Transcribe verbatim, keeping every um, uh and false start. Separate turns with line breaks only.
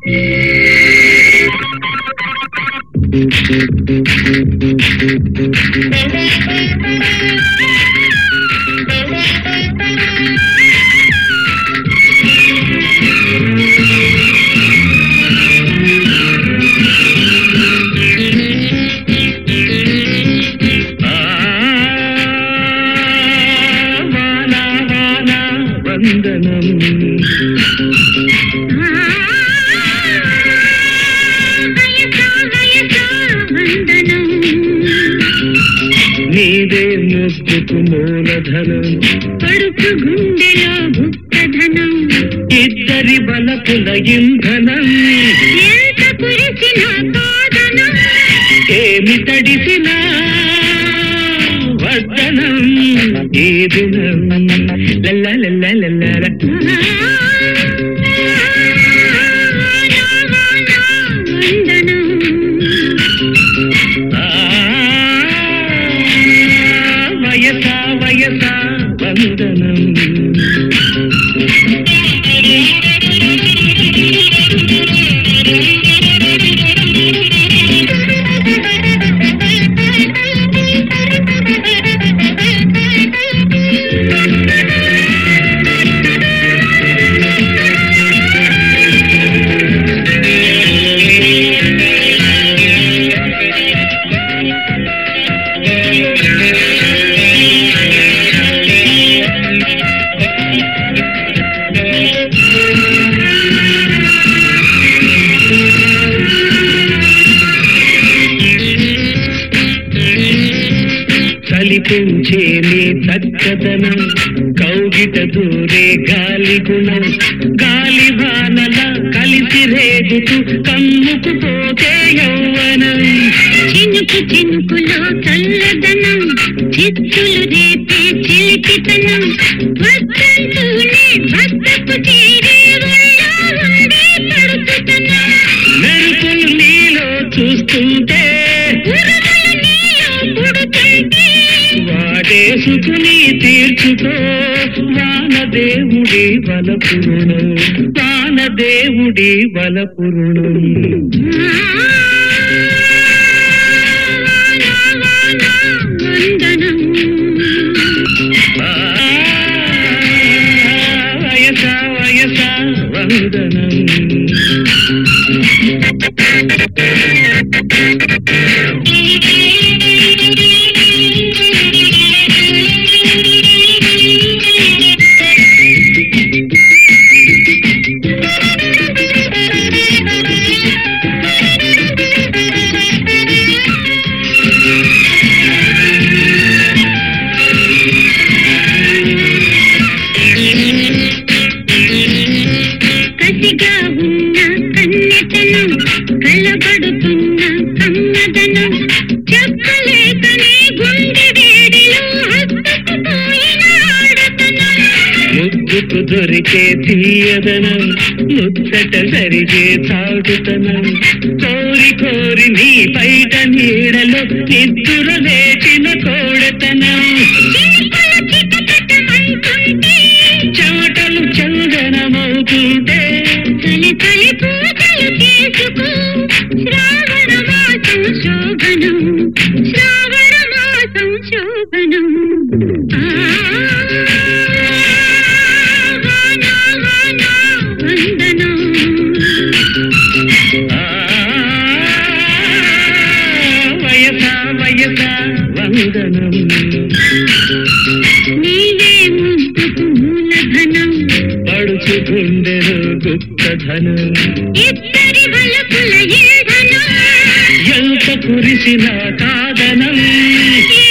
నీదే ముద్దుకు మూలధనం పడుకు గుండెలో గుప్తధనం ఇద్దరి బలపుల ఇంధనం ఎంత కురిసిన కాదనం ఏమి తడిసిన వద్దనం ఈ దినం లల్ల లల్ల లల్ల వయసా వయసా వందనం కలిపించే నీ చక్కదనం కౌగిట దూరే గాలి గుణం గాలి వానల కలిసి రేగుతూ కమ్ముకు పోతే యౌవనం చినుకు చినుకులో చల్లదనం చిత్తులు రేపే చిలిపితనం వద్దంటూనే భక్తకు చేరే పడుతుతనం మెరుపులు నీలో చూస్తుంటే వాడేసుకుని తీర్చుకో వానదేవుడి బలపురుణం వానదేవుడి బలపురుణం వయసా వయసా వందనం కలబడుతున్న కమ్మదనం చెప్పలేకనే గుండె వేడిలో హత్తుకుపోయిన ఆడతనం ముద్దుకు దొరికే తీయదనం ముచ్చట సరిగే చాటుతనం కోరి కోరి నీ బయట నీడలో నిద్దుర లేచిన కోడతనం చెమటలు చందనమవుతుంటే తలి తలి పూజలు చేసుకో శ్రావణ మాసం శోభనం శ్రావణ మాసం శోభనం వందనం వయసా వయసా వందనం నీవే ముద్దుకు మూలధనం పడుచు గుండెలో గుప్తధనం ఇద్దరి బలపుల ఇంధనం ఎంత కురిసిన కాదనం